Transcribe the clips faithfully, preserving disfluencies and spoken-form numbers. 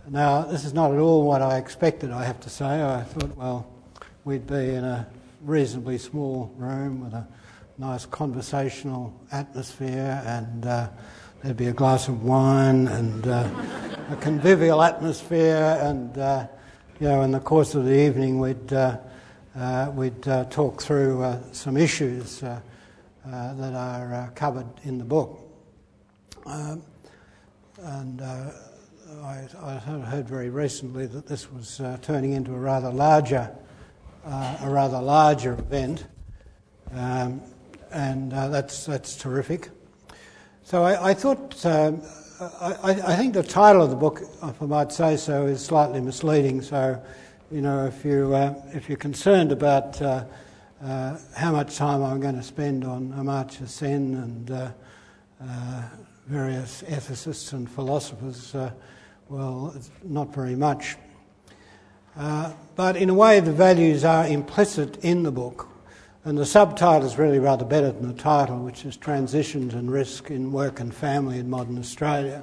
Now, this is not at all what I expected, I have to say. I thought, well, we'd be in a reasonably small room with a nice conversational atmosphere, and uh, there'd be a glass of wine and uh, a convivial atmosphere, and uh, you know, in the course of the evening, we'd uh, uh, we'd uh, talk through uh, some issues uh, uh, that are uh, covered in the book, um, and. Uh, I, I heard very recently that this was uh, turning into a rather larger, uh, a rather larger event, um, and uh, that's that's terrific. So I, I thought, um, I, I think the title of the book, if I might say so, is slightly misleading. So, you know, if you uh, if you're concerned about uh, uh, how much time I'm going to spend on Amartya Sen and uh, uh, various ethicists and philosophers. Uh, Well, it's not very much. Uh, but in a way, the values are implicit in the book. And the subtitle is really rather better than the title, which is Transitions and Risk in Work and Family in Modern Australia.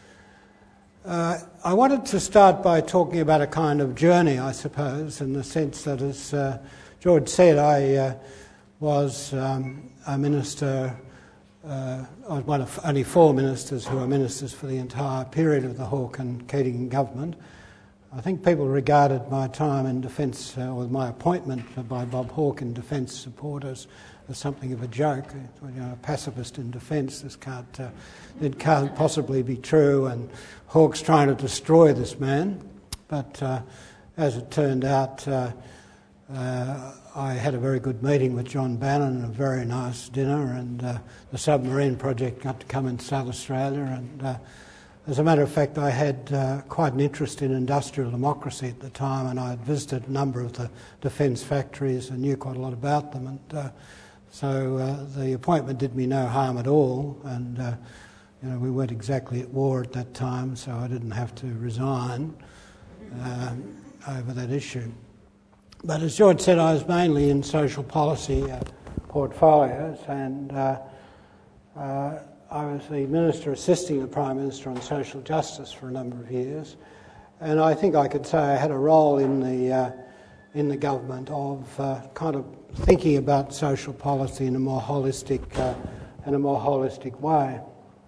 Uh, I wanted to start by talking about a kind of journey, I suppose, in the sense that, as uh, George said, I uh, was um, a minister. Uh, I was one of only four ministers who were ministers for the entire period of the Hawke and Keating government. I think people regarded my time in defence, uh, or my appointment by Bob Hawke in defence supporters, as something of a joke. You know, a pacifist in defence, this can't, uh, it can't possibly be true, and Hawke's trying to destroy this man. But uh, as it turned out, uh, uh, I had a very good meeting with John Bannon and a very nice dinner, and uh, the submarine project got to come in South Australia, and uh, as a matter of fact I had uh, quite an interest in industrial democracy at the time, and I had visited a number of the defence factories and knew quite a lot about them, and uh, so uh, the appointment did me no harm at all, and uh, you know, we weren't exactly at war at that time, so I didn't have to resign um, over that issue. But as George said, I was mainly in social policy uh, portfolios, and uh, uh, I was the Minister assisting the Prime Minister on social justice for a number of years, and I think I could say I had a role in the uh, in the government of uh, kind of thinking about social policy in a more holistic uh, in a more holistic way.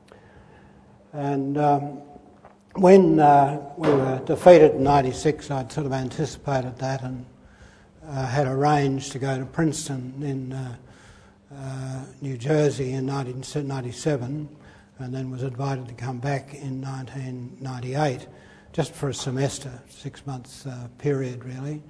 And um, when uh, we were defeated in ninety-six, I'd sort of anticipated that, and Uh, had arranged to go to Princeton in uh, uh, New Jersey in nineteen ninety-seven, and then was invited to come back in nineteen ninety-eight, just for a semester, six months uh, period really.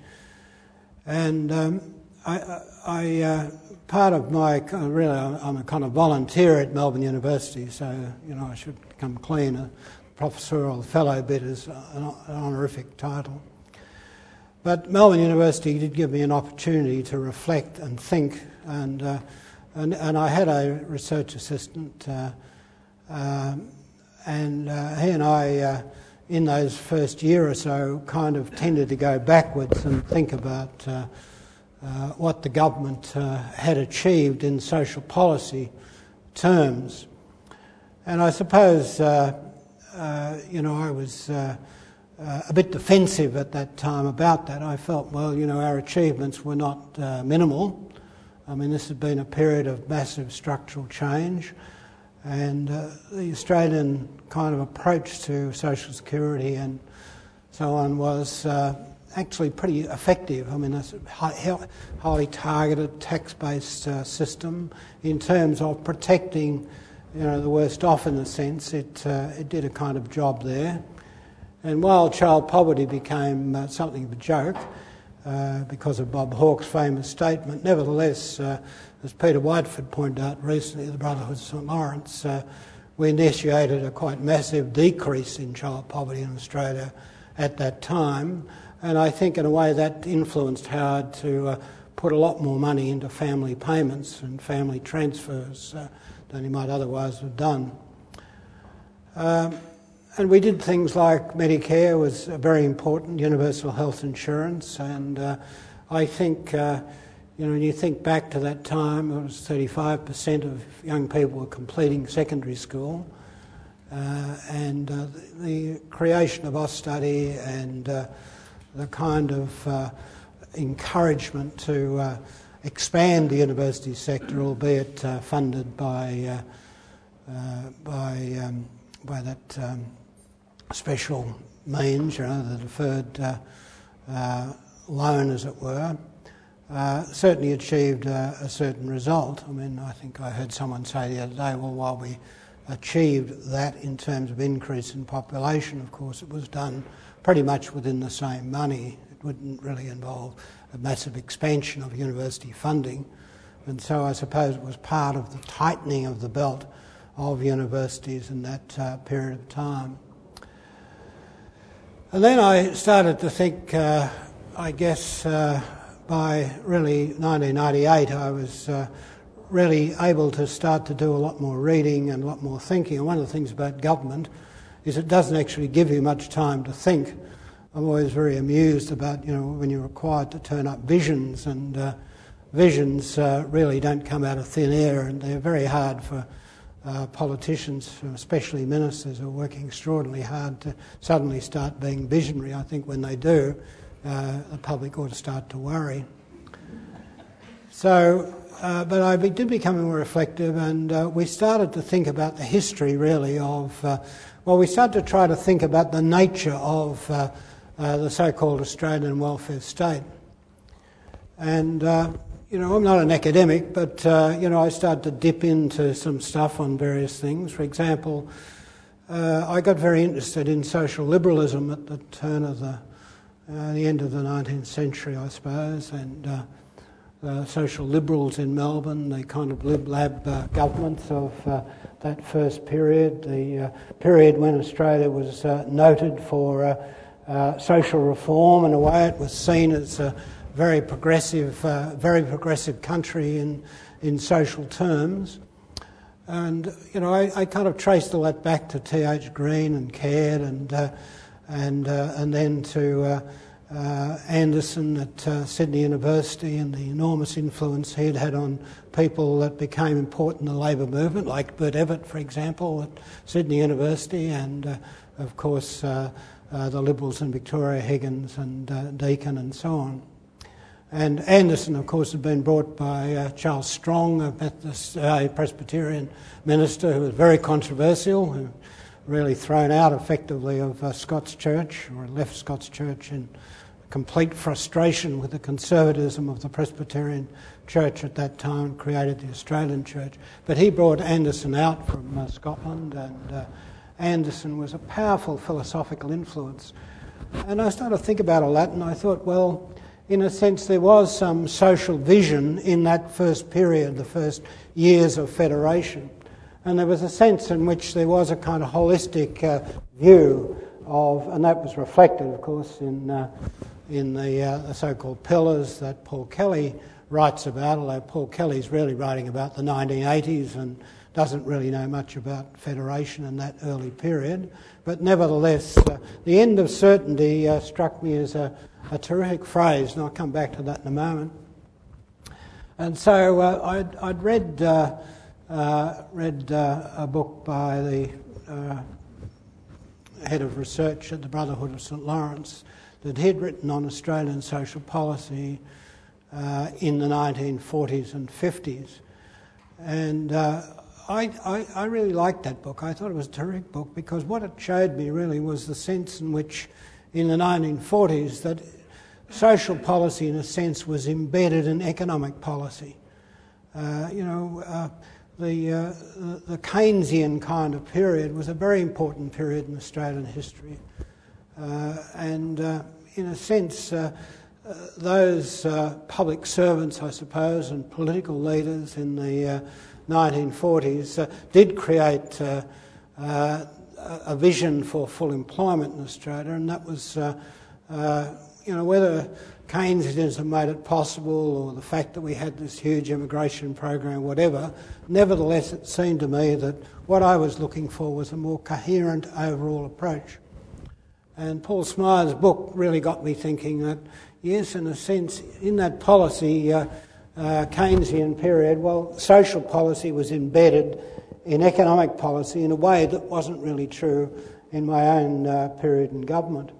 And um, I, I uh, part of my really, I'm a kind of volunteer at Melbourne University, so you know I should come clean. A professorial fellow bit is an, an honorific title. But Melbourne University did give me an opportunity to reflect and think, and uh, and, and I had a research assistant, uh, uh, and uh, he and I, uh, in those first year or so, kind of tended to go backwards and think about uh, uh, what the government uh, had achieved in social policy terms. And I suppose, uh, uh, you know, I was Uh, Uh, a bit defensive at that time about that. I felt, well, you know, our achievements were not uh, minimal. I mean, this had been a period of massive structural change, and uh, the Australian kind of approach to social security and so on was uh, actually pretty effective. I mean, it's a highly targeted tax-based uh, system in terms of protecting, you know, the worst off in a sense. It, uh, it did a kind of job there. And while child poverty became uh, something of a joke uh, because of Bob Hawke's famous statement, nevertheless, uh, as Peter Whiteford pointed out recently, the Brotherhood of St Lawrence, uh, we initiated a quite massive decrease in child poverty in Australia at that time, and I think in a way that influenced Howard to uh, put a lot more money into family payments and family transfers uh, than he might otherwise have done. Um, And we did things like Medicare was very important, universal health insurance, and uh, I think, uh, you know, when you think back to that time, it was thirty-five percent of young people were completing secondary school, uh, and uh, the, the creation of Austudy and uh, the kind of uh, encouragement to uh, expand the university sector, albeit uh, funded by uh, uh, by um, by that um, special means, you know, the deferred uh, uh, loan, as it were, uh, certainly achieved uh, a certain result. I mean, I think I heard someone say the other day, well, while we achieved that in terms of increase in population, of course, it was done pretty much within the same money. It wouldn't really involve a massive expansion of university funding. And so I suppose it was part of the tightening of the belt of universities in that uh, period of time. And then I started to think, uh, I guess uh, by really nineteen ninety-eight, I was uh, really able to start to do a lot more reading and a lot more thinking. And one of the things about government is it doesn't actually give you much time to think. I'm always very amused about, you know, when you're required to turn up visions, and uh, visions uh, really don't come out of thin air, and they're very hard for uh, politicians, especially ministers, who are working extraordinarily hard to suddenly start being visionary. I think when they do, uh, the public ought to start to worry. So, uh, but I did become more reflective, and uh, we started to think about the history, really, of, uh, well, we started to try to think about the nature of uh, Uh, the so-called Australian welfare state. And, uh, you know, I'm not an academic, but, uh, you know, I started to dip into some stuff on various things. For example, uh, I got very interested in social liberalism at the turn of the, uh, the end of the nineteenth century, I suppose, and uh, the social liberals in Melbourne, the kind of lib-lab uh, governments of uh, that first period, the uh, period when Australia was uh, noted for uh, Uh, social reform. In a way, it was seen as a very progressive, uh, very progressive country in in social terms. And you know, I, I kind of traced all that back to T H Green and Caird, and uh, and uh, and then to uh, uh, Anderson at uh, Sydney University, and the enormous influence he'd had on people that became important in the labour movement, like Bert Evatt, for example, at Sydney University, and uh, of course. Uh, Uh, the Liberals in Victoria, Higgins and uh, Deakin and so on. And Anderson, of course, had been brought by uh, Charles Strong, a Methodist, uh, Presbyterian minister who was very controversial, who really thrown out effectively of uh, Scots Church, or left Scots Church in complete frustration with the conservatism of the Presbyterian Church at that time, created the Australian Church. But he brought Anderson out from uh, Scotland, and uh, Anderson was a powerful philosophical influence. And I started to think about all that, and I thought, well, in a sense there was some social vision in that first period, the first years of federation. And there was a sense in which there was a kind of holistic uh, view of, and that was reflected, of course, in uh, in the, uh, the so-called pillars that Paul Kelly writes about, although Paul Kelly's really writing about the nineteen eighties and doesn't really know much about federation in that early period. But nevertheless, uh, the end of certainty uh, struck me as a, a terrific phrase, and I'll come back to that in a moment. And so uh, I'd, I'd read uh, uh, read uh, a book by the uh, head of research at the Brotherhood of Saint Lawrence that he'd written on Australian social policy uh, in the nineteen forties and fifties. And uh, I, I, I really liked that book. I thought it was a terrific book because what it showed me really was the sense in which in the nineteen forties that social policy in a sense was embedded in economic policy. Uh, you know, uh, the, uh, the, the Keynesian kind of period was a very important period in Australian history. Uh, and uh, in a sense, uh, uh, those uh, public servants, I suppose, and political leaders in the uh, nineteen forties uh, did create uh, uh, a vision for full employment in Australia, and that was, uh, uh, you know, whether Keynesianism made it possible or the fact that we had this huge immigration program, whatever, nevertheless it seemed to me that what I was looking for was a more coherent overall approach. And Paul Smyer's book really got me thinking that, yes, in a sense, in that policy, uh, Uh, Keynesian period, well, social policy was embedded in economic policy in a way that wasn't really true in my own uh, period in government.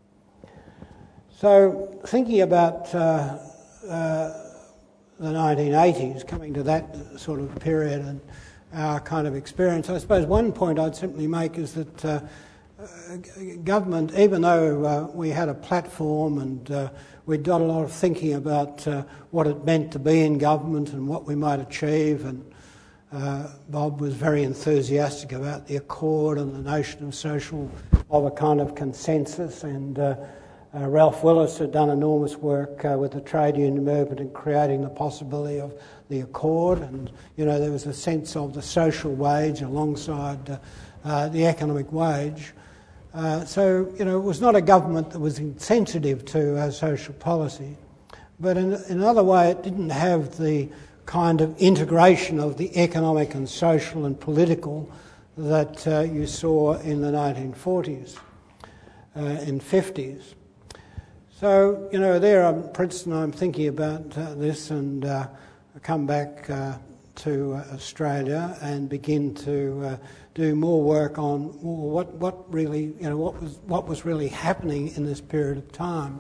So thinking about uh, uh, the nineteen eighties, coming to that sort of period and our kind of experience, I suppose one point I'd simply make is that uh, uh, government, even though uh, we had a platform and uh, we'd done a lot of thinking about uh, what it meant to be in government and what we might achieve, and uh, Bob was very enthusiastic about the Accord and the notion of social, of a kind of consensus, and uh, uh, Ralph Willis had done enormous work uh, with the trade union movement in creating the possibility of the Accord, and you know there was a sense of the social wage alongside uh, uh, the economic wage. Uh, so, you know, it was not a government that was insensitive to uh, social policy, but in, in another way it didn't have the kind of integration of the economic and social and political that uh, you saw in the nineteen forties uh, and fifties. So, you know, there at Princeton I'm thinking about uh, this, and uh, I come back uh, to uh, Australia and begin to uh, do more work on what what really you know what was what was really happening in this period of time.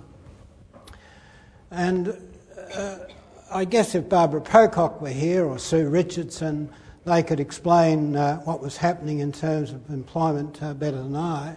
And uh, I guess if Barbara Pocock were here or Sue Richardson, they could explain uh, what was happening in terms of employment uh, better than I.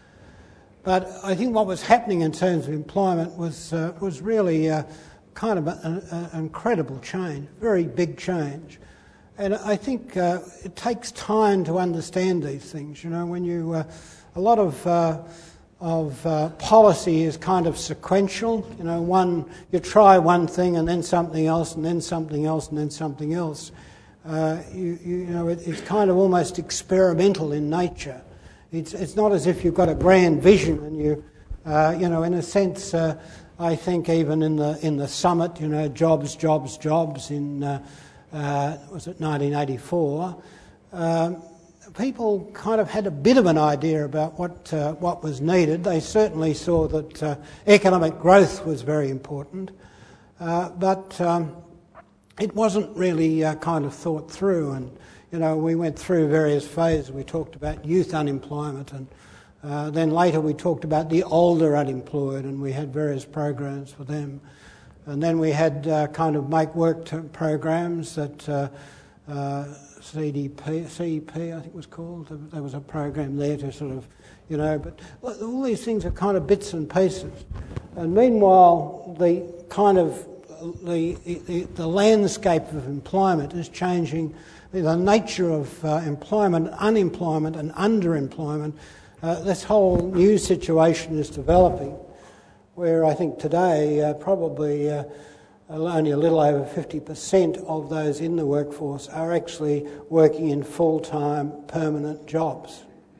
But I think what was happening in terms of employment was uh, was really uh, kind of an incredible change, very big change. And I think uh, it takes time to understand these things. You know, when you uh, a lot of uh, of uh, policy is kind of sequential. You know, one you try one thing and then something else and then something else and then something else. Uh, you, you, you know, it, it's kind of almost experimental in nature. It's it's not as if you've got a grand vision and you, uh, you know, in a sense. Uh, I think even in the in the summit, you know, jobs, jobs, jobs in. Uh, Uh, was it nineteen eighty-four? Um, people kind of had a bit of an idea about what uh, what was needed. They certainly saw that uh, economic growth was very important, uh, but um, it wasn't really uh, kind of thought through. And you know, we went through various phases. We talked about youth unemployment, and uh, then later we talked about the older unemployed, and we had various programs for them. And then we had uh, kind of make work t- programs that uh, uh, C D P, C E P, I think it was called. There was a program there to sort of, you know, but all these things are kind of bits and pieces. And meanwhile, the kind of the the, the landscape of employment is changing. The nature of uh, employment, unemployment, and underemployment. Uh, this whole new situation is developing, where I think today uh, probably uh, only a little over fifty percent of those in the workforce are actually working in full-time permanent jobs.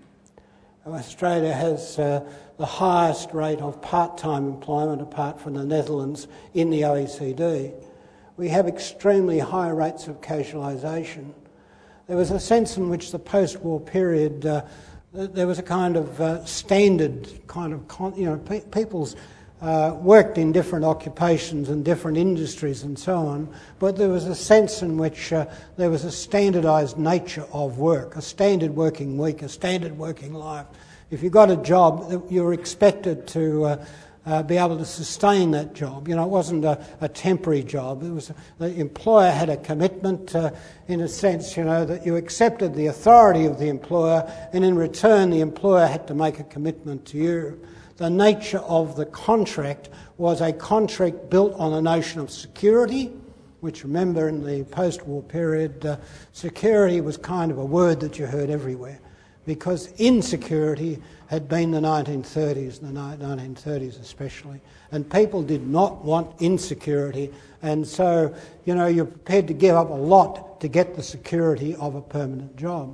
Australia has uh, the highest rate of part-time employment apart from the Netherlands in the O E C D. We have extremely high rates of casualisation. There was a sense in which the post-war period, uh, there was a kind of uh, standard kind of, con- you know, pe- people's Uh, worked in different occupations and different industries and so on, but there was a sense in which uh, there was a standardised nature of work, a standard working week, a standard working life. If you got a job, you were expected to uh, uh, be able to sustain that job. You know, it wasn't a, a temporary job. It was the employer had a commitment, uh, in a sense, you know, that you accepted the authority of the employer, and in return, the employer had to make a commitment to you. The nature of the contract was a contract built on a notion of security, which, remember, in the post-war period, uh, security was kind of a word that you heard everywhere, because insecurity had been the nineteen thirties, the nineteen thirties especially, and people did not want insecurity, and so, you know, you're prepared to give up a lot to get the security of a permanent job.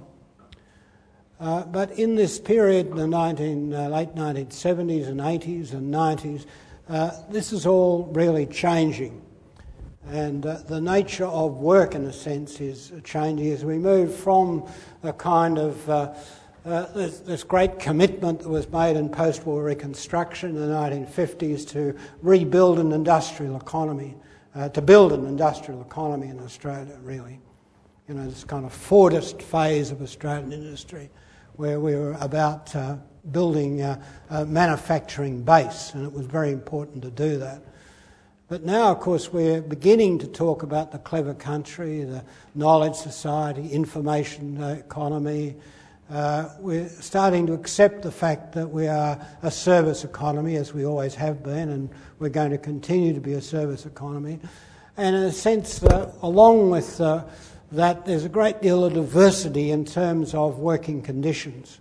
Uh, but in this period, the nineteen, uh, late nineteen seventies and eighties and nineties, uh, this is all really changing. And uh, the nature of work, in a sense, is changing as we move from a kind of uh, uh, this, this great commitment that was made in post-war reconstruction in the nineteen fifties to rebuild an industrial economy, uh, to build an industrial economy in Australia, really. you know, this kind of Fordist phase of Australian industry, where we were about uh, building uh, a manufacturing base, and it was very important to do that. But now, of course, we're beginning to talk about the clever country, the knowledge society, information economy. Uh, we're starting to accept the fact that we are a service economy, as we always have been, and we're going to continue to be a service economy. And in a sense, uh, along with uh, that, there's a great deal of diversity in terms of working conditions.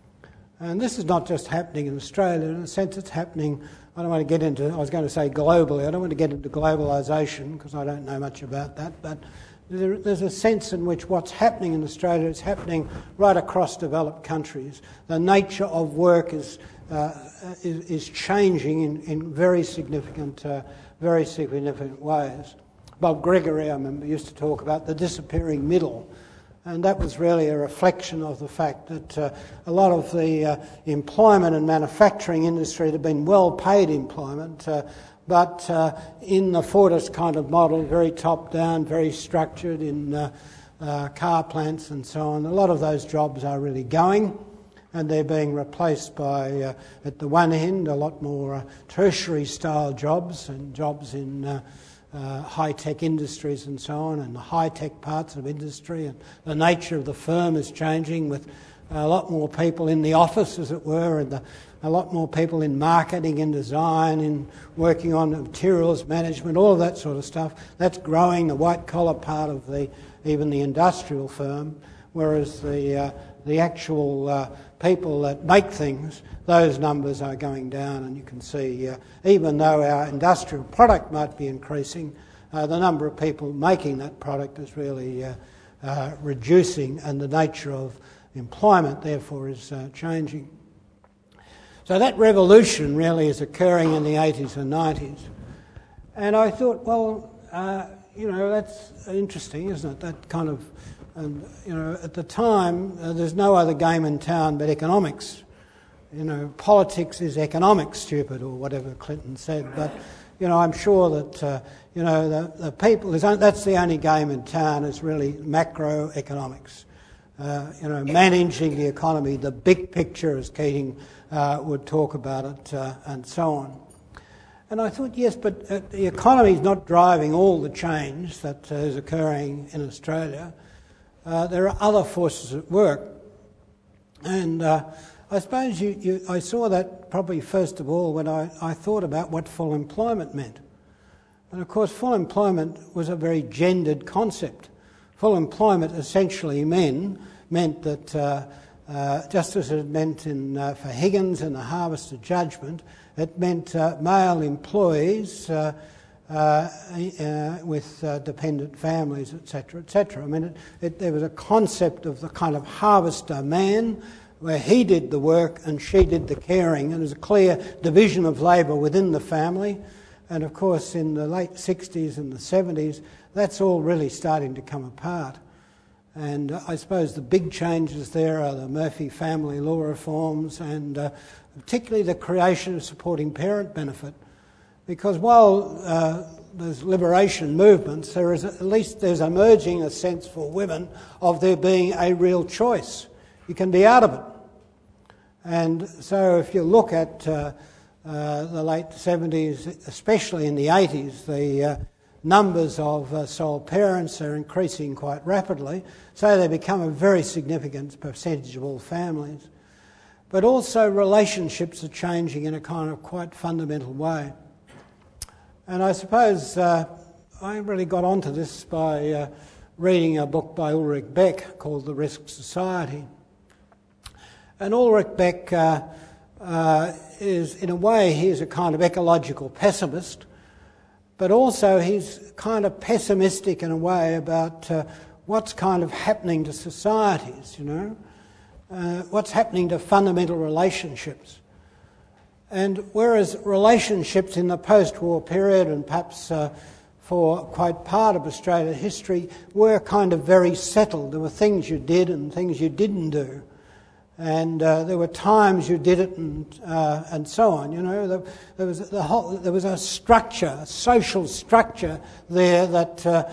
And this is not just happening in Australia. In a sense, it's happening, I don't want to get into, I was going to say globally, I don't want to get into globalisation because I don't know much about that, but there, there's a sense in which what's happening in Australia is happening right across developed countries. The nature of work is uh, is, is changing in, in very significant, uh, very significant ways. Bob Gregory, I remember, used to talk about the disappearing middle. And that was really a reflection of the fact that uh, a lot of the uh, employment and manufacturing industry had been well-paid employment, uh, but uh, in the Fordist kind of model, very top-down, very structured in uh, uh, car plants and so on. A lot of those jobs are really going, and they're being replaced by, uh, at the one end, a lot more uh, tertiary-style jobs and jobs in Uh, Uh, high-tech industries and so on, and the high-tech parts of industry, and the nature of the firm is changing with a lot more people in the office, as it were, and the, a lot more people in marketing and design, in working on materials management, all of that sort of stuff. That's growing, the white-collar part of the even the industrial firm, whereas the uh, the actual uh, people that make things, those numbers are going down, and you can see, uh, even though our industrial product might be increasing, uh, the number of people making that product is really uh, uh, reducing, and the nature of employment, therefore, is uh, changing. So that revolution really is occurring in the eighties and nineties. And I thought, well, uh, you know, that's interesting, isn't it? That kind of, and you know, at the time, uh, there's no other game in town but economics. You know, politics is economics, stupid, or whatever Clinton said. But, you know, I'm sure that, uh, you know, the, the people, that's the only game in town is really macroeconomics. Uh, you know, managing the economy, the big picture, as Keating uh, would talk about it, uh, and so on. And I thought, yes, but uh, the economy is not driving all the change that uh, is occurring in Australia. Uh, there are other forces at work. And uh, I suppose you, you, I saw that probably first of all when I, I thought about what full employment meant. And of course, full employment was a very gendered concept. Full employment essentially men, meant that, uh, uh, just as it meant in, uh, for Higgins in the Harvest of Judgment, it meant uh, male employees uh, uh, uh, with uh, dependent families, et cetera, et cetera. I mean, it, it, there was a concept of the kind of harvester man, where he did the work and she did the caring, and there's a clear division of labour within the family. And of course, in the late sixties and the seventies, that's all really starting to come apart. And uh, I suppose the big changes there are the Murphy family law reforms, and uh, particularly the creation of supporting parent benefit. Because while uh, there's liberation movements, there is at least there's emerging a sense for women of there being a real choice. You can be out of it. And so if you look at uh, uh, the late seventies, especially in the eighties, the uh, numbers of uh, sole parents are increasing quite rapidly, so they become a very significant percentage of all families. But also relationships are changing in a kind of quite fundamental way. And I suppose uh, I really got onto this by uh, reading a book by Ulrich Beck called The Risk Society. And Ulrich Beck uh, uh, is, in a way, he's a kind of ecological pessimist, but also he's kind of pessimistic in a way about uh, what's kind of happening to societies, you know, uh, what's happening to fundamental relationships. And whereas relationships in the post-war period, and perhaps uh, for quite part of Australian history, were kind of very settled. There were things you did and things you didn't do. And uh, there were times you did it, and uh, and so on. You know, there, there was the whole, there was a structure, a social structure there that uh,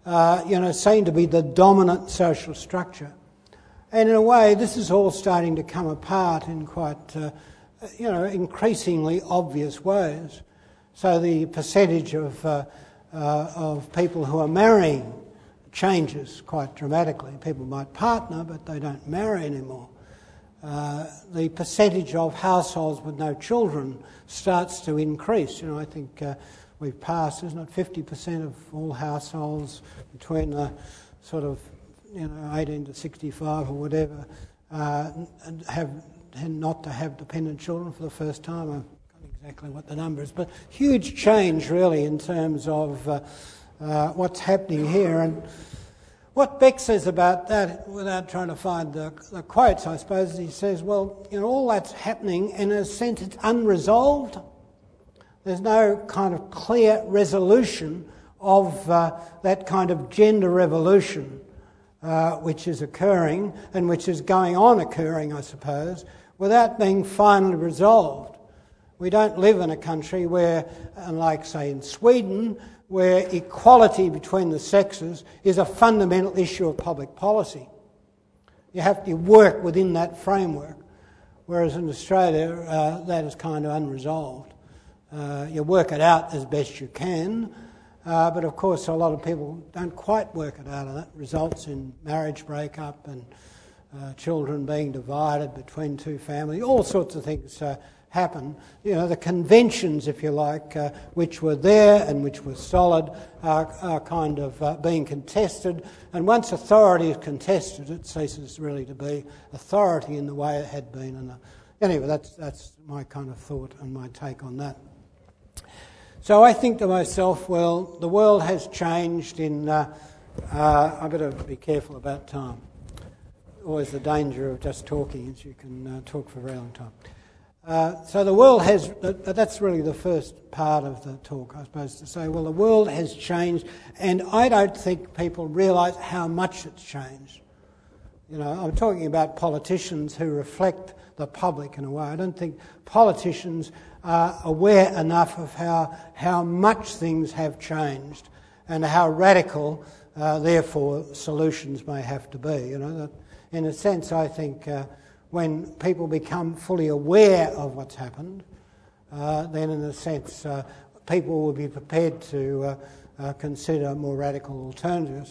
uh, you know, seen to be the dominant social structure. And in a way, this is all starting to come apart in quite, uh, you know, increasingly obvious ways. So the percentage of uh, uh, of people who are marrying changes quite dramatically. People might partner, but they don't marry anymore. Uh, the percentage of households with no children starts to increase. You know, I think uh, we've passed, isn't it, fifty percent of all households between the sort of, you know, eighteen to sixty-five or whatever, uh, have not to have dependent children for the first time. I don't know exactly what the number is, but huge change really in terms of uh, uh, what's happening here. And what Beck says about that, without trying to find the, the quotes, I suppose, he says, well, you know, all that's happening, in a sense, it's unresolved. There's no kind of clear resolution of uh, that kind of gender revolution uh, which is occurring and which is going on occurring, I suppose, without being finally resolved. We don't live in a country where, unlike, say, in Sweden, where equality between the sexes is a fundamental issue of public policy. You have to work within that framework, whereas in Australia uh, that is kind of unresolved. Uh, you work it out as best you can, uh, but of course a lot of people don't quite work it out, and that results in marriage breakup and uh, children being divided between two families. All sorts of things uh, happen. You know, the conventions, if you like, uh, which were there and which were solid, are, are kind of uh, being contested. And once authority is contested, it ceases really to be authority in the way it had been. And uh, anyway, that's that's my kind of thought and my take on that. So I think to myself, well, the world has changed in... Uh, uh, I better be careful about time. Always the danger of just talking is you can uh, talk for a very long time. Uh, so the world has... That's really the first part of the talk, I suppose, to say, well, the world has changed, and I don't think people realise how much it's changed. You know, I'm talking about politicians who reflect the public in a way. I don't think politicians are aware enough of how how much things have changed and how radical, uh, therefore, solutions may have to be. You know, that in a sense, I think uh, when people become fully aware of what's happened, uh, then in a sense, uh, people will be prepared to uh, uh, consider more radical alternatives.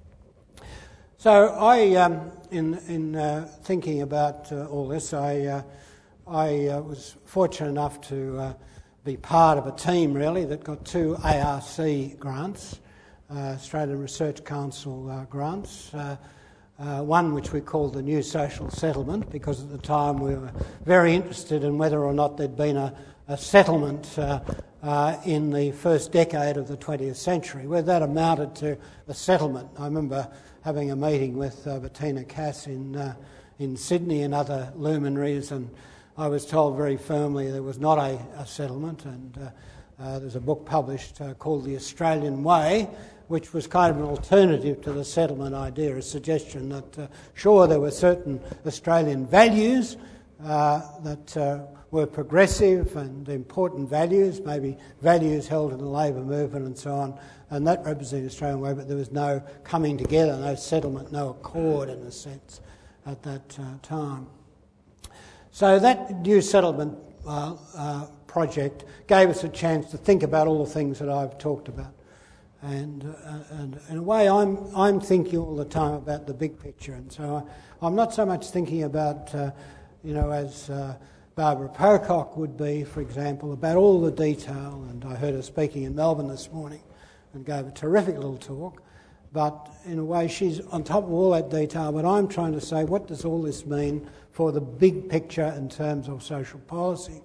So I, um, in in uh, thinking about uh, all this, I uh, I uh, was fortunate enough to uh, be part of a team really that got two A R C grants, uh, Australian Research Council uh, grants. Uh, uh, one which we called the New Social Settlement, because at the time we were very interested in whether or not there'd been a, a settlement uh, uh, in the first decade of the twentieth century, where that amounted to a settlement. I remember having a meeting with uh, Bettina Cass in uh, in Sydney and other luminaries, and I was told very firmly there was not a, a settlement, and uh, uh, there's a book published uh, called The Australian Way, which was kind of an alternative to the settlement idea, a suggestion that, uh, sure, there were certain Australian values uh, that uh, were progressive and important values, maybe values held in the labour movement and so on, and that represented the Australian way, but there was no coming together, no settlement, no accord in a sense at that uh, time. So that new settlement uh, uh, project gave us a chance to think about all the things that I've talked about. And, uh, and in a way, I'm I'm thinking all the time about the big picture, and so I, I'm not so much thinking about, uh, you know, as uh, Barbara Pocock would be, for example, about all the detail. And I heard her speaking in Melbourne this morning and gave a terrific little talk. But in a way, she's on top of all that detail. But I'm trying to say, what does all this mean for the big picture in terms of social policy?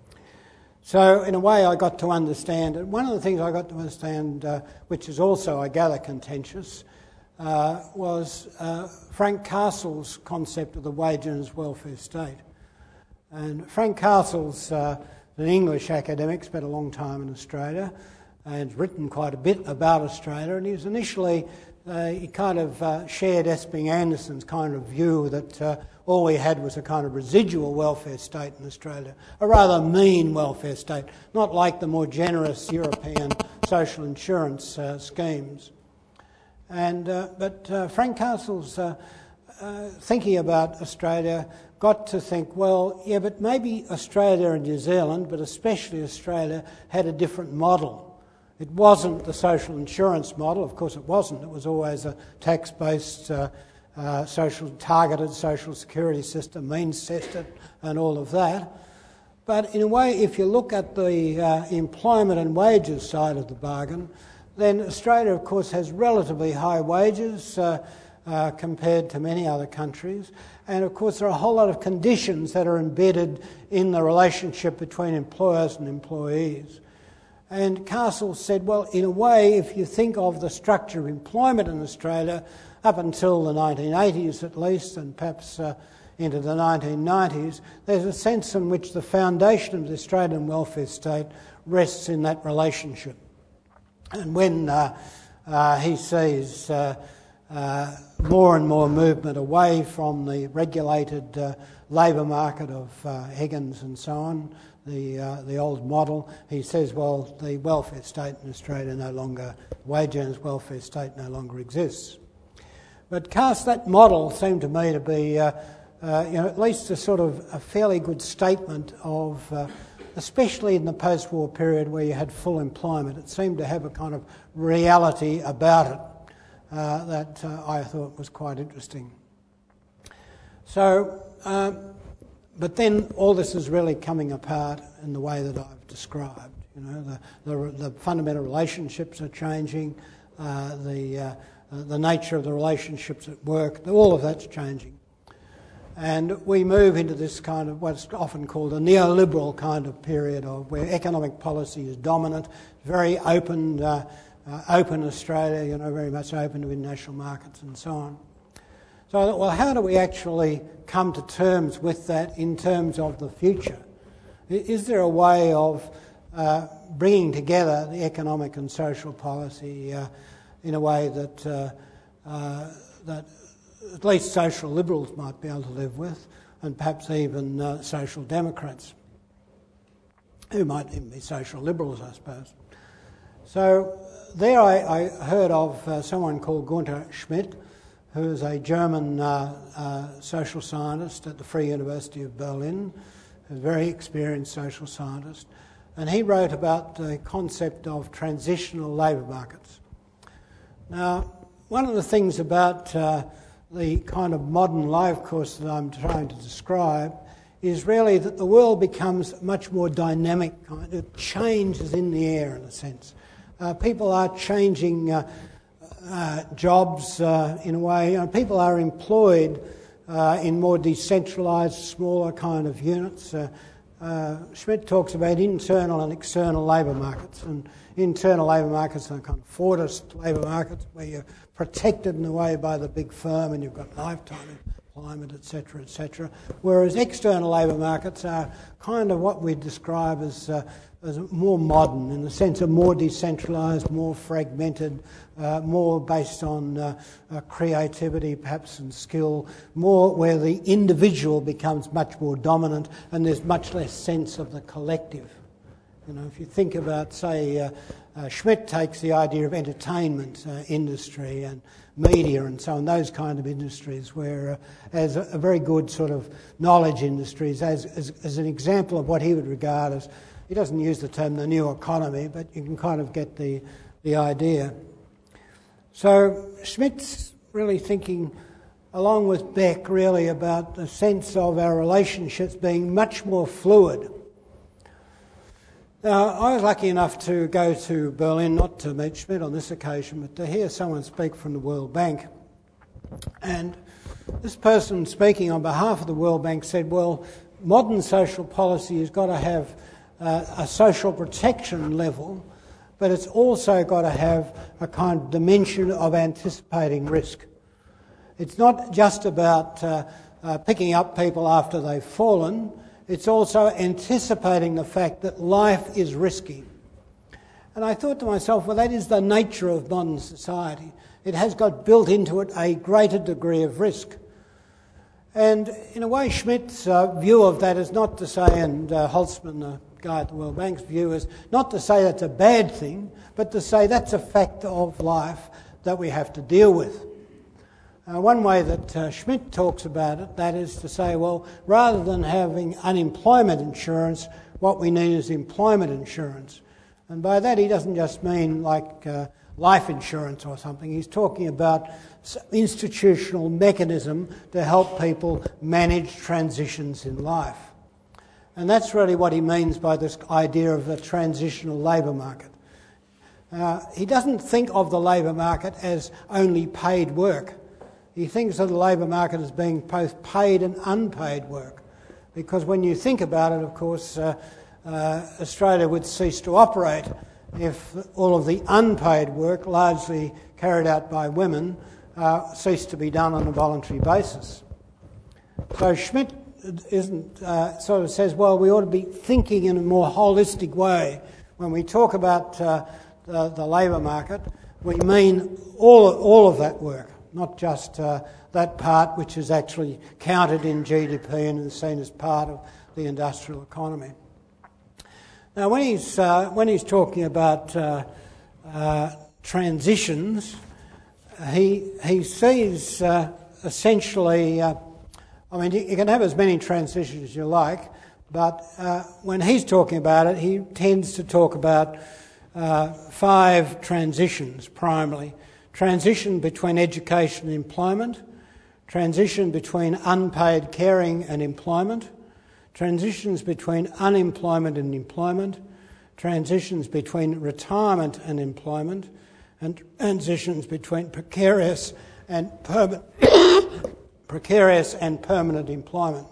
So in a way I got to understand, and one of the things I got to understand, uh, which is also, I gather, contentious, uh, was uh, Frank Castle's concept of the wage earners' welfare state. And Frank Castle's uh, an English academic, spent a long time in Australia, and written quite a bit about Australia, and he was initially, uh, he kind of uh, shared Esping Anderson's kind of view that uh, all we had was a kind of residual welfare state in Australia, a rather mean welfare state, not like the more generous European social insurance uh, schemes. And uh, but uh, Frank Castle's uh, uh, thinking about Australia got to think, well, yeah, but maybe Australia and New Zealand, but especially Australia, had a different model. It wasn't the social insurance model, of course it wasn't. It was always a tax-based, uh, uh, social targeted social security system, means-tested, and all of that. But in a way, if you look at the uh, employment and wages side of the bargain, then Australia, of course, has relatively high wages uh, uh, compared to many other countries. And, of course, there are a whole lot of conditions that are embedded in the relationship between employers and employees. And Castle said, well, in a way, if you think of the structure of employment in Australia up until the nineteen eighties at least, and perhaps uh, into the nineteen nineties, there's a sense in which the foundation of the Australian welfare state rests in that relationship. And when uh, uh, he sees uh, uh, more and more movement away from the regulated uh, labour market of uh, Higgins and so on, the uh, the old model, he says, well, the welfare state in Australia no longer, wage earners' welfare state no longer exists. But cast that model seemed to me to be, uh, uh, you know, at least a sort of a fairly good statement of, uh, especially in the post-war period where you had full employment, it seemed to have a kind of reality about it uh, that uh, I thought was quite interesting. So, um, but then all this is really coming apart in the way that I've described. You know, the the, the fundamental relationships are changing, uh, the uh, the nature of the relationships at work, all of that's changing. And we move into this kind of what's often called a neoliberal kind of period of where economic policy is dominant, very open, uh, uh, open Australia, you know, very much open to international markets and so on. So I thought, well, how do we actually come to terms with that in terms of the future? Is there a way of uh, bringing together the economic and social policy uh, in a way that uh, uh, that at least social liberals might be able to live with, and perhaps even uh, social democrats, who might even be social liberals, I suppose. So there I, I heard of uh, someone called Gunter Schmidt, who is a German uh, uh, social scientist at the Free University of Berlin, a very experienced social scientist, and he wrote about the concept of transitional labour markets. Now, one of the things about uh, the kind of modern life course that I'm trying to describe is really that the world becomes much more dynamic. It changes in the air, in a sense. Uh, people are changing uh, uh, jobs uh, in a way. You know, people are employed uh, in more decentralised, smaller kind of units. Uh, uh, Schmidt talks about internal and external labour markets, and internal labour markets are kind of fortress labour markets where you're protected in a way by the big firm and you've got lifetime employment, et cetera, et cetera. Whereas external labour markets are kind of what we describe as, uh, as more modern, in the sense of more decentralised, more fragmented, uh, more based on uh, uh, creativity perhaps and skill, more where the individual becomes much more dominant and there's much less sense of the collective. You know, if you think about, say, uh, uh, Schmidt takes the idea of entertainment uh, industry and media and so on, those kind of industries where, uh, as a, a very good sort of knowledge industries, as, as as an example of what he would regard as, he doesn't use the term the new economy, but you can kind of get the, the idea. So Schmidt's really thinking, along with Beck, really about the sense of our relationships being much more fluid. Now, I was lucky enough to go to Berlin, not to meet Schmidt on this occasion, but to hear someone speak from the World Bank. And this person speaking on behalf of the World Bank said, well, modern social policy has got to have uh, a social protection level, but it's also got to have a kind of dimension of anticipating risk. It's not just about uh, uh, picking up people after they've fallen. It's also anticipating the fact that life is risky. And I thought to myself, well, that is the nature of modern society. It has got built into it a greater degree of risk. And in a way, Schmidt's uh, view of that is not to say, and uh, Holtzman, the guy at the World Bank's view, is not to say that's a bad thing, but to say that's a fact of life that we have to deal with. Uh, one way that uh, Schmidt talks about it, that is to say, well, rather than having unemployment insurance, what we need is employment insurance. And by that he doesn't just mean like uh, life insurance or something. He's talking about institutional mechanism to help people manage transitions in life. And that's really what he means by this idea of a transitional labour market. Uh, he doesn't think of the labour market as only paid work. He thinks of the labour market as being both paid and unpaid work. Because when you think about it, of course, uh, uh, Australia would cease to operate if all of the unpaid work, largely carried out by women, uh, ceased to be done on a voluntary basis. So Schmidt isn't uh, sort of says, well, we ought to be thinking in a more holistic way. When we talk about uh, the, the labour market, we mean all of, all of that work, not just uh, that part which is actually counted in G D P and is seen as part of the industrial economy. Now, when he's uh, when he's talking about uh, uh, transitions, he he sees uh, essentially. Uh, I mean, you can have as many transitions as you like, but uh, when he's talking about it, he tends to talk about uh, five transitions primarily. Transition between education and employment, transition between unpaid caring and employment, transitions between unemployment and employment, transitions between retirement and employment, and transitions between precarious and permanent precarious and permanent employment.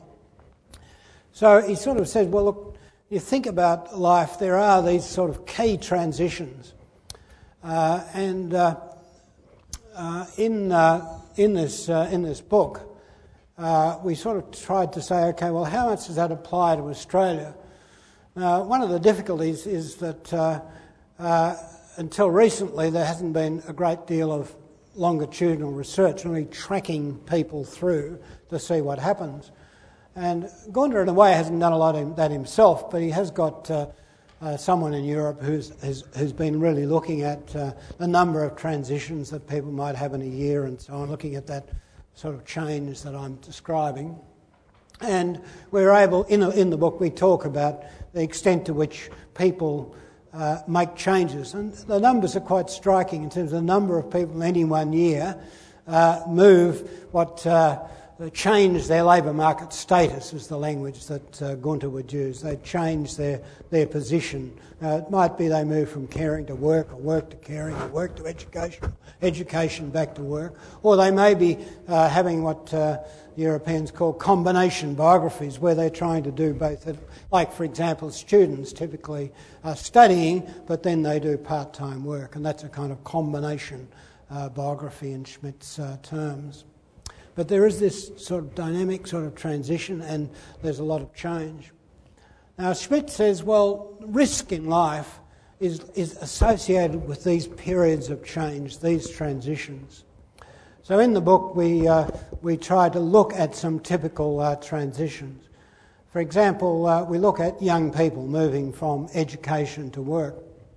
So he sort of says, well, look, you think about life, there are these sort of key transitions. Uh, and uh, uh, in uh, in this uh, in this book, uh, we sort of tried to say, okay, well, how much does that apply to Australia? Now, one of the difficulties is that uh, uh, until recently there hasn't been a great deal of longitudinal research, really tracking people through to see what happens. And Gunda, in a way, hasn't done a lot of that himself, but he has got uh, uh, someone in Europe who's, who's, who's been really looking at uh, the number of transitions that people might have in a year and so on, looking at that sort of change that I'm describing. And we're able, in, a, in the book, we talk about the extent to which people Uh, make changes, and the numbers are quite striking in terms of the number of people in any one year uh, move what uh, change their labour market status, is the language that uh, Gunter would use. They change their their position. Uh, it might be they move from caring to work, or work to caring, or work to education, education back to work, or they may be uh, having what uh, Europeans call combination biographies, where they're trying to do both. Like, for example, students typically are studying, but then they do part-time work, and that's a kind of combination uh, biography in Schmidt's uh, terms. But there is this sort of dynamic sort of transition, and there's a lot of change. Now, Schmidt says, well, risk in life is, is associated with these periods of change, these transitions. So in the book, we uh, we try to look at some typical uh, transitions. For example, uh, we look at young people moving from education to work.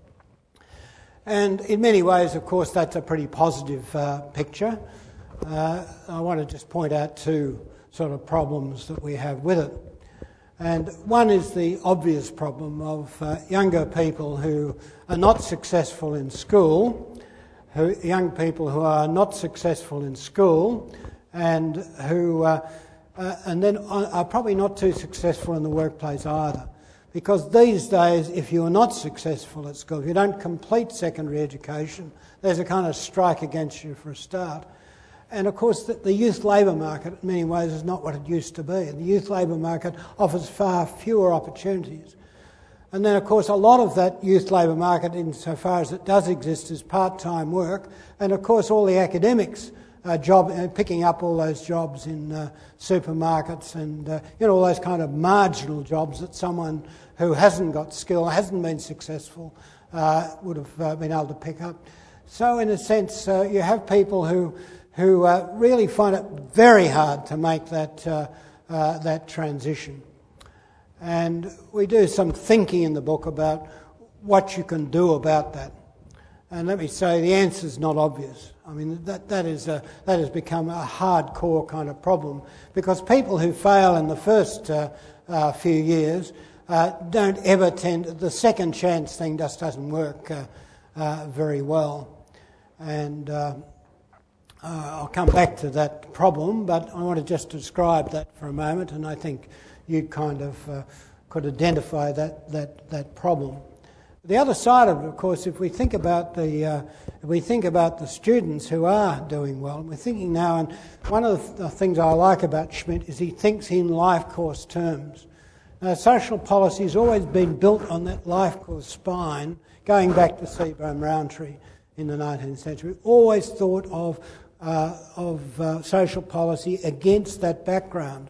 And in many ways, of course, that's a pretty positive uh, picture. Uh, I want to just point out two sort of problems that we have with it. And one is the obvious problem of uh, younger people who are not successful in school, who young people who are not successful in school and who uh, uh, and then are probably not too successful in the workplace either. Because these days, if you're not successful at school, if you don't complete secondary education, there's a kind of strike against you for a start. And of course, the, the youth labour market in many ways is not what it used to be. The youth labour market offers far fewer opportunities. And then, of course, a lot of that youth labour market, insofar as it does exist, is part-time work. And, of course, all the academics uh, job uh, picking up all those jobs in uh, supermarkets and, uh, you know, all those kind of marginal jobs that someone who hasn't got skill, hasn't been successful, uh, would have uh, been able to pick up. So, in a sense, uh, you have people who who uh, really find it very hard to make that uh, uh, that transition. And we do some thinking in the book about what you can do about that. And let me say, the answer's not obvious. I mean, that, that, is a, that has become a hardcore kind of problem, because people who fail in the first uh, uh, few years uh, don't ever tend... The second chance thing just doesn't work uh, uh, very well. And uh, uh, I'll come back to that problem, but I want to just describe that for a moment, and I think you kind of uh, could identify that, that, that problem. The other side of it, of course, if we think about the uh, if we think about the students who are doing well, and we're thinking now, and one of the things I like about Schmidt is he thinks in life course terms. Now, social policy has always been built on that life course spine, going back to Seaborn Rowntree in the nineteenth century. We've always thought of uh, of uh, social policy against that background.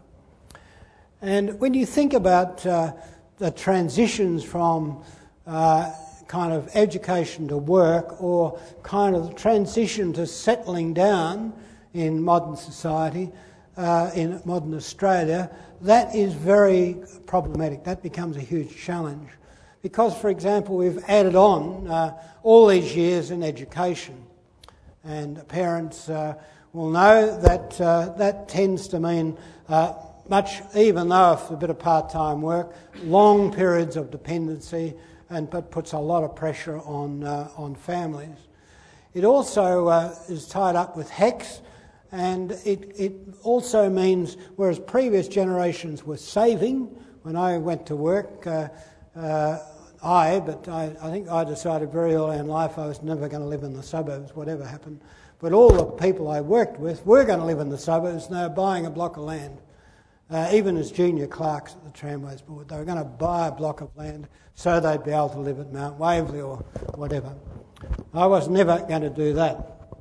And when you think about uh, the transitions from Uh, kind of education to work, or kind of transition to settling down in modern society, uh, in modern Australia, that is very problematic. That becomes a huge challenge. Because, for example, we've added on uh, all these years in education. And parents uh, will know that uh, that tends to mean uh, much, even though it's a bit of part-time work, long periods of dependency, and but puts a lot of pressure on uh, on families. It also uh, is tied up with HECS, and it, it also means, whereas previous generations were saving, when I went to work, uh, uh, I, but I, I think I decided very early in life I was never going to live in the suburbs, whatever happened. But all the people I worked with were going to live in the suburbs, and they were buying a block of land. Uh, even as junior clerks at the Tramways Board, they were going to buy a block of land so they'd be able to live at Mount Waverley or whatever. I was never going to do that.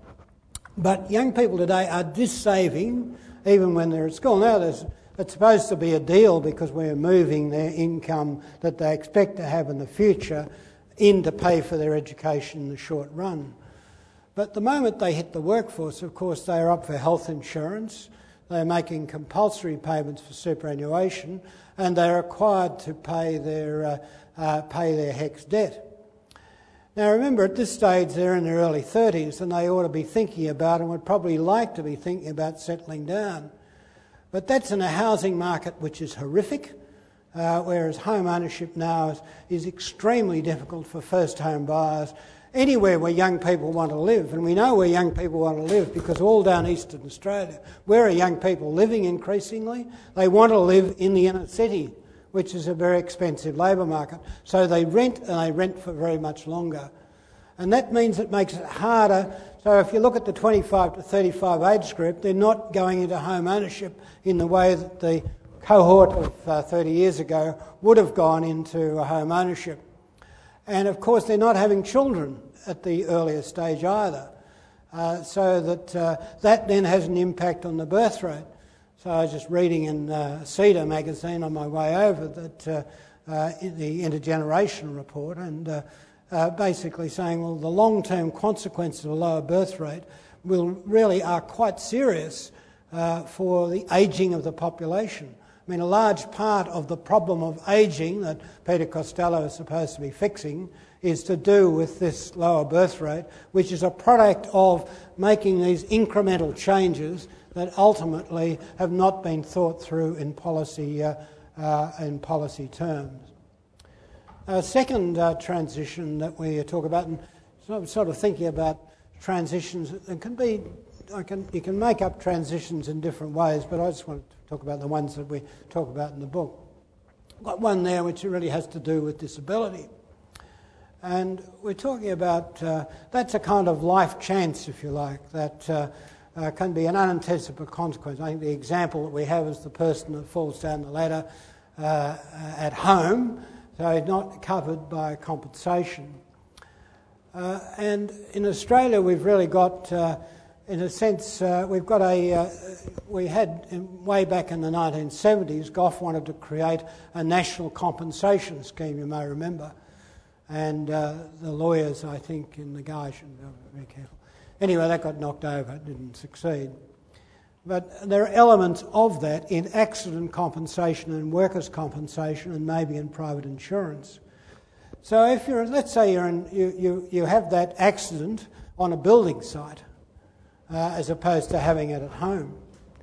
But young people today are dissaving even when they're at school. Now, there's, it's supposed to be a deal because we're moving their income that they expect to have in the future in to pay for their education in the short run. But the moment they hit the workforce, of course, they are up for health insurance. They're making compulsory payments for superannuation, and they're required to pay their uh, uh, pay their HECS debt. Now, remember, at this stage they're in their early thirties, and they ought to be thinking about, and would probably like to be thinking about, settling down. But that's in a housing market which is horrific, uh, whereas home ownership now is, is extremely difficult for first home buyers. Anywhere where young people want to live, and we know where young people want to live because all down eastern Australia, where are young people living increasingly? They want to live in the inner city, which is a very expensive labour market. So they rent, and they rent for very much longer. And that means it makes it harder. So if you look at the twenty-five to thirty-five age group, they're not going into home ownership in the way that the cohort of uh, thirty years ago would have gone into uh, home ownership. And of course they're not having children at the earlier stage either. Uh, so that uh, that then has an impact on the birth rate. So I was just reading in uh, Cedar magazine on my way over that uh, uh, in the intergenerational report, and uh, uh, basically saying, well, the long-term consequences of a lower birth rate will really are quite serious uh, for the ageing of the population. I mean, a large part of the problem of ageing that Peter Costello is supposed to be fixing is to do with this lower birth rate, which is a product of making these incremental changes that ultimately have not been thought through in policy uh, uh, in policy terms. A second uh, transition that we talk about, and so I'm sort of thinking about transitions, it can be, I can, you can make up transitions in different ways, but I just want to talk about the ones that we talk about in the book. I've got one there which really has to do with disability. And we're talking about, uh, that's a kind of life chance, if you like, that uh, uh, can be an unanticipated consequence. I think the example that we have is the person that falls down the ladder uh, at home, so not covered by compensation. Uh, and in Australia we've really got, uh, in a sense, uh, we've got a, uh, we had, in, way back in the nineteen seventies, Gough wanted to create a national compensation scheme, you may remember. And uh, the lawyers, I think, in the guy should be very careful. Anyway, that got knocked over, it didn't succeed. But there are elements of that in accident compensation and workers' compensation and maybe in private insurance. So if you're, let's say you're in, you, you, you have that accident on a building site uh, as opposed to having it at home.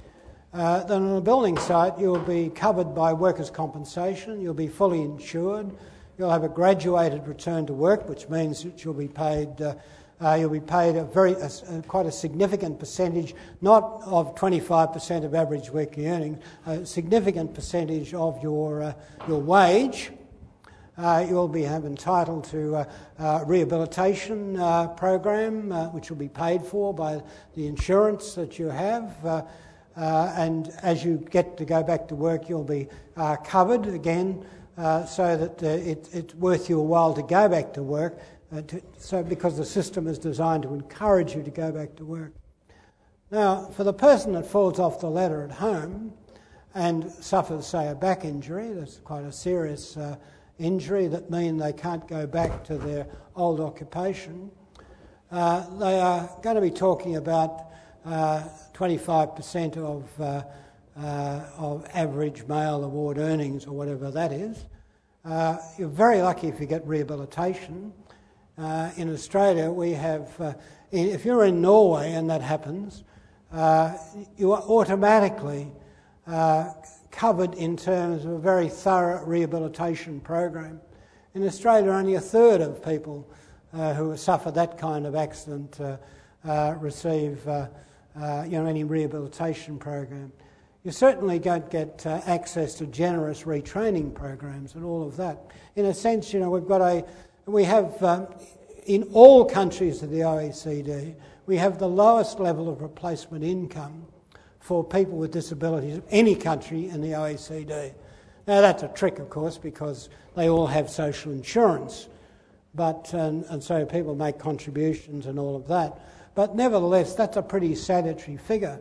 Uh, then on a building site you'll be covered by workers' compensation, you'll be fully insured, you'll have a graduated return to work, which means that you'll be paid uh, uh, you'll be paid a very a, a, quite a significant percentage, not of twenty-five percent of average weekly earnings, a significant percentage of your uh, your wage. Uh, you'll be have entitled to a uh, uh, rehabilitation uh, program, uh, which will be paid for by the insurance that you have. Uh, uh, and as you get to go back to work, you'll be uh, covered again, uh, so that uh, it, it's worth your while to go back to work. Uh, to, so because the system is designed to encourage you to go back to work. Now, for the person that falls off the ladder at home and suffers, say, a back injury, that's quite a serious uh, injury that mean they can't go back to their old occupation, uh, they are going to be talking about uh, twenty-five percent of, uh, uh, of average male award earnings, or whatever that is. Uh, you're very lucky if you get rehabilitation. Uh, in Australia, we have, uh, if you're in Norway and that happens, uh, you are automatically uh, covered in terms of a very thorough rehabilitation program. In Australia, only a third of people uh, who suffer that kind of accident uh, uh, receive uh, uh, you know, any rehabilitation program. You certainly don't get uh, access to generous retraining programs and all of that. In a sense, you know, we've got a, we have, um, in all countries of the O E C D, we have the lowest level of replacement income for people with disabilities of any country in the O E C D. Now that's a trick, of course, because they all have social insurance, but and, and so people make contributions and all of that. But nevertheless, that's a pretty salutary figure.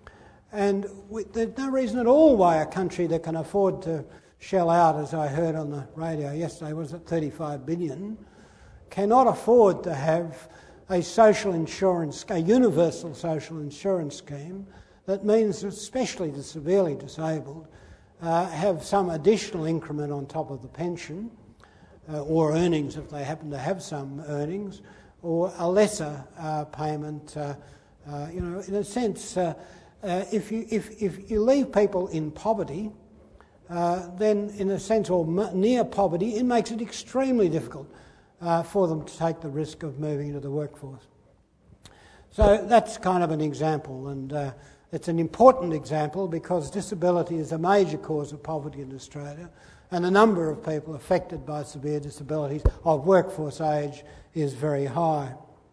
And we, there's no reason at all why a country that can afford to shell out, as I heard on the radio yesterday, was it thirty-five billion, cannot afford to have a social insurance, a universal social insurance scheme that means that especially the severely disabled uh, have some additional increment on top of the pension, uh, or earnings if they happen to have some earnings, or a lesser uh, payment. Uh, uh, you know, in a sense, uh, uh, if you if if you leave people in poverty, uh, then in a sense, or m- near poverty, it makes it extremely difficult uh, for them to take the risk of moving into the workforce. So that's kind of an example, and uh, it's an important example because disability is a major cause of poverty in Australia, and the number of people affected by severe disabilities of workforce age is very high.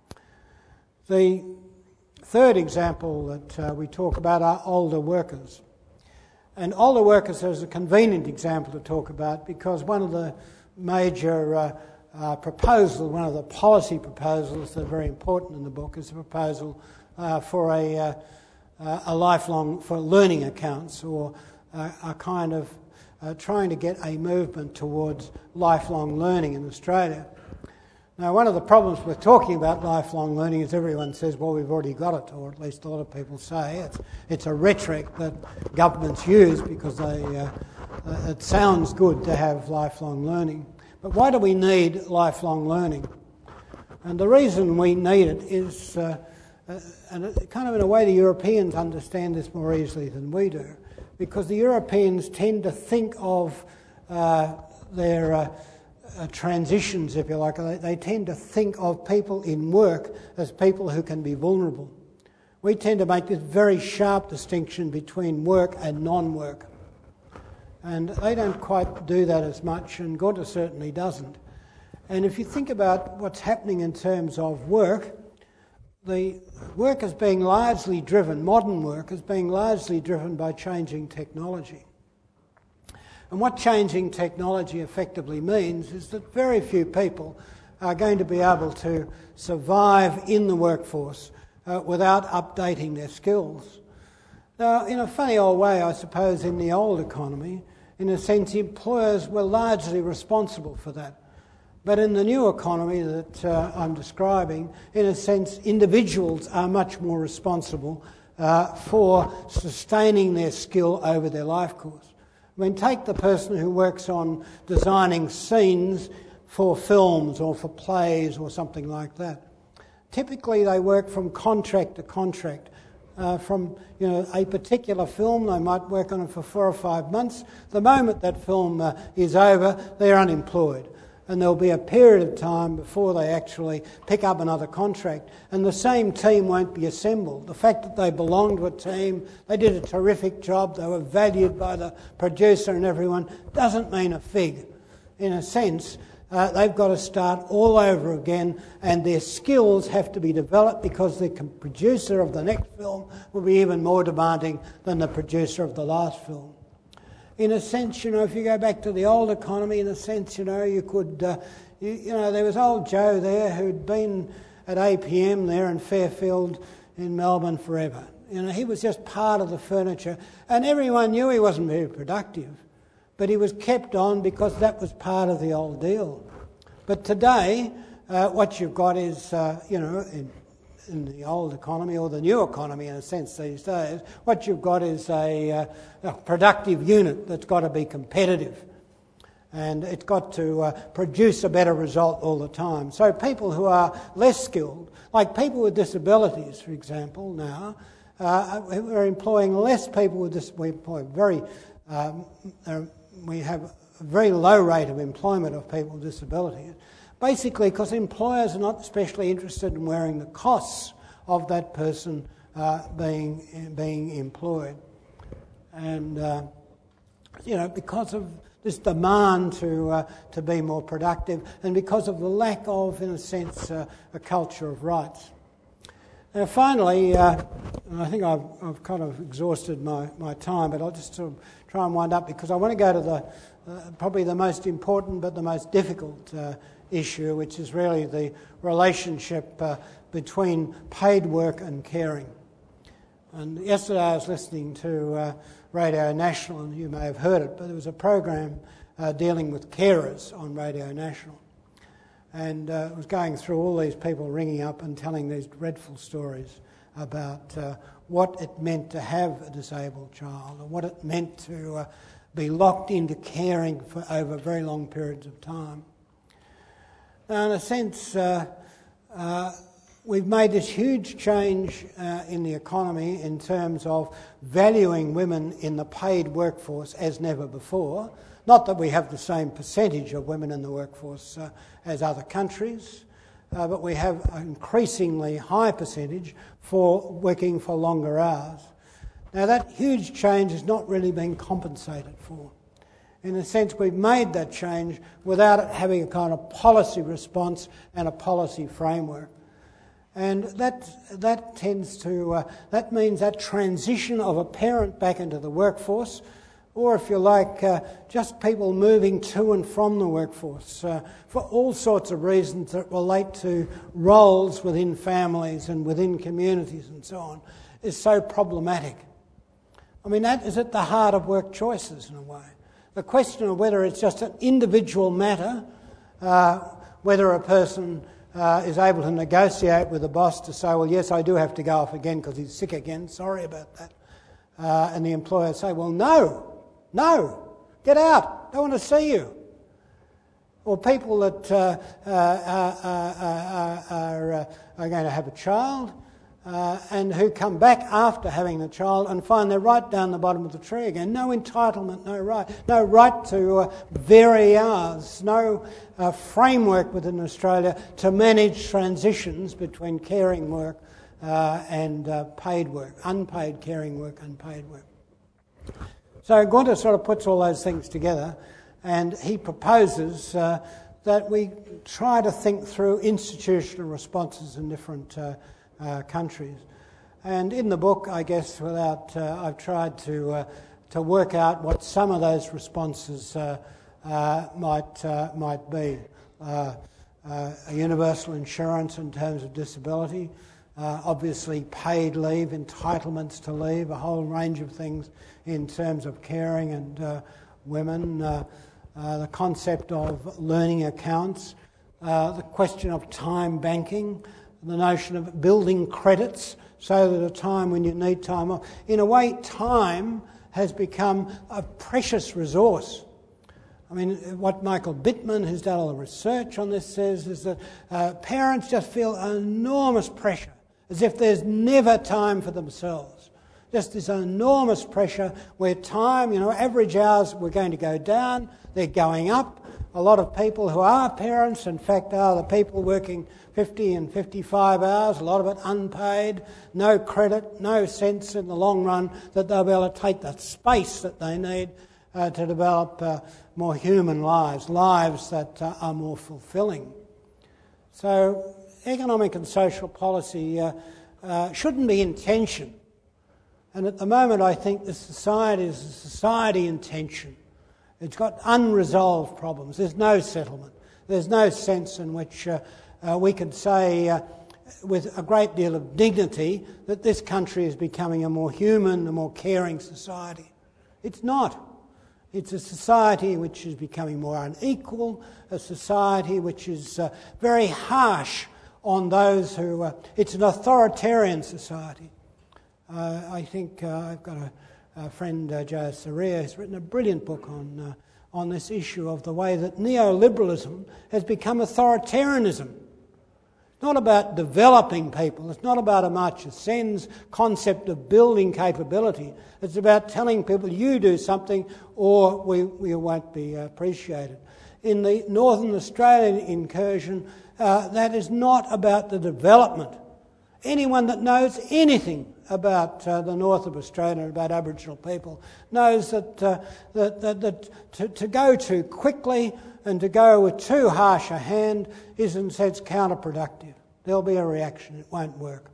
The third example that uh, we talk about are older workers. And older workers is a convenient example to talk about because one of the major uh, uh, proposals, one of the policy proposals that are very important in the book is a proposal uh, for a, uh, uh, a lifelong, for learning accounts, or uh, a kind of uh, trying to get a movement towards lifelong learning in Australia. Now, one of the problems with talking about lifelong learning is everyone says, well, we've already got it, or at least a lot of people say. It's, it's a rhetoric that governments use because they, uh, uh, it sounds good to have lifelong learning. But why do we need lifelong learning? And the reason we need it is, uh, uh, and it, kind of in a way the Europeans understand this more easily than we do, because the Europeans tend to think of uh, their... Uh, Uh, transitions, if you like. They, they tend to think of people in work as people who can be vulnerable. We tend to make this very sharp distinction between work and non-work. And they don't quite do that as much, and Gorda certainly doesn't. And if you think about what's happening in terms of work, the work is being largely driven, modern work is being largely driven by changing technology. And what changing technology effectively means is that very few people are going to be able to survive in the workforce uh, without updating their skills. Now, in a funny old way, I suppose, in the old economy, in a sense, employers were largely responsible for that. But in the new economy that uh, I'm describing, in a sense, individuals are much more responsible uh, for sustaining their skill over their life course. I mean, take the person who works on designing scenes for films or for plays or something like that. Typically they work from contract to contract. Uh, from you know a particular film, they might work on it for four or five months. The moment that film uh, is over, they're unemployed. And there'll be a period of time before they actually pick up another contract. And the same team won't be assembled. The fact that they belong to a team, they did a terrific job, they were valued by the producer and everyone, doesn't mean a fig. In a sense, uh, they've got to start all over again, and their skills have to be developed because the producer of the next film will be even more demanding than the producer of the last film. In a sense, you know, if you go back to the old economy, in a sense, you know, you could, uh, you, you know, there was old Joe there who'd been at A P M there in Fairfield in Melbourne forever. You know, he was just part of the furniture, and everyone knew he wasn't very productive, but he was kept on because that was part of the old deal. But today, uh, what you've got is, uh, you know, in, in the old economy, or the new economy in a sense these days, what you've got is a, uh, a productive unit that's got to be competitive, and it's got to uh, produce a better result all the time. So people who are less skilled, like people with disabilities, for example, now, uh, we're employing less people with dis- we employ very, um, uh, we have a very low rate of employment of people with disabilities. Basically, because employers are not especially interested in wearing the costs of that person uh, being being employed, and uh, you know, because of this demand to uh, to be more productive, and because of the lack of, in a sense, uh, a culture of rights. Now, finally, uh, and I think I've I've kind of exhausted my, my time, but I'll just sort of try and wind up because I want to go to the uh, probably the most important but the most difficult Uh, issue, which is really the relationship uh, between paid work and caring. And yesterday I was listening to uh, Radio National, and you may have heard it, but there was a program uh, dealing with carers on Radio National. And uh, it was going through all these people ringing up and telling these dreadful stories about uh, what it meant to have a disabled child, and what it meant to uh, be locked into caring for over very long periods of time. Now, in a sense, uh, uh, we've made this huge change uh, in the economy in terms of valuing women in the paid workforce as never before. Not that we have the same percentage of women in the workforce uh, as other countries, uh, but we have an increasingly high percentage for working for longer hours. Now, that huge change has not really been compensated for. In a sense, we've made that change without it having a kind of policy response and a policy framework. And that that tends to, uh, that means that transition of a parent back into the workforce, or if you like, uh, just people moving to and from the workforce uh, for all sorts of reasons that relate to roles within families and within communities and so on, is so problematic. I mean, that is at the heart of work choices in a way. The question of whether it's just an individual matter, uh, whether a person uh, is able to negotiate with the boss to say, well, yes, I do have to go off again because he's sick again, sorry about that. Uh, and the employer say, well, no, no, get out, don't want to see you. Or people that uh, uh, uh, uh, uh, are, uh, are going to have a child, Uh, and who come back after having the child and find they're right down the bottom of the tree again. No entitlement, no right. No right to uh, vary hours. No uh, framework within Australia to manage transitions between caring work uh, and uh, paid work, unpaid caring work, unpaid work. So Gunter sort of puts all those things together, and he proposes uh, that we try to think through institutional responses in different uh, Uh, countries. And in the book, I guess, without uh, I've tried to uh, to work out what some of those responses uh, uh, might uh, might be. Uh, uh, a universal insurance in terms of disability, uh, obviously paid leave, entitlements to leave, a whole range of things in terms of caring and uh, women, uh, uh, the concept of learning accounts, uh, the question of time banking, the notion of building credits so that at a time when you need time off. In a way, time has become a precious resource. I mean, what Michael Bittman, who's done all the research on this, says is that uh, parents just feel enormous pressure, as if there's never time for themselves. Just this enormous pressure where time, you know, average hours were going to go down, they're going up. A lot of people who are parents, in fact, are the people working fifty and fifty-five hours, a lot of it unpaid, no credit, no sense in the long run that they'll be able to take the space that they need uh, to develop uh, more human lives, lives that uh, are more fulfilling. So economic and social policy uh, uh, shouldn't be in tension. And at the moment I think the society is a society in tension. It's got unresolved problems. There's no settlement. There's no sense in which uh, uh, we could say uh, with a great deal of dignity that this country is becoming a more human, a more caring society. It's not. It's a society which is becoming more unequal, a society which is uh, very harsh on those who... Uh, it's an authoritarian society. Uh, I think uh, I've got a, a friend, uh, Joe Saria, who's written a brilliant book on uh, on this issue of the way that neoliberalism has become authoritarianism. It's not about developing people. It's not about Amartya Sen's concept of building capability. It's about telling people, you do something or we, we won't be appreciated. In the Northern Australian incursion, uh, that is not about the development. Anyone that knows anything about uh, the north of Australia and about Aboriginal people knows that uh, that, that, that to, to go too quickly and to go with too harsh a hand is in a sense counterproductive. There'll be a reaction, it won't work.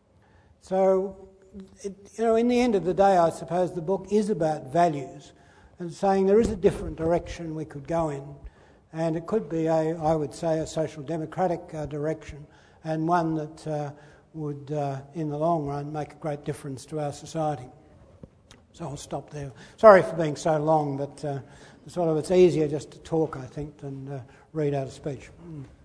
So, it, you know, in the end of the day, I suppose the book is about values and saying there is a different direction we could go in, and it could be, a, I would say, a social democratic uh, direction, and one that uh, would, uh, in the long run, make a great difference to our society. So I'll stop there. Sorry for being so long, but uh, sort of it's easier just to talk, I think, than uh, read out a speech. Mm.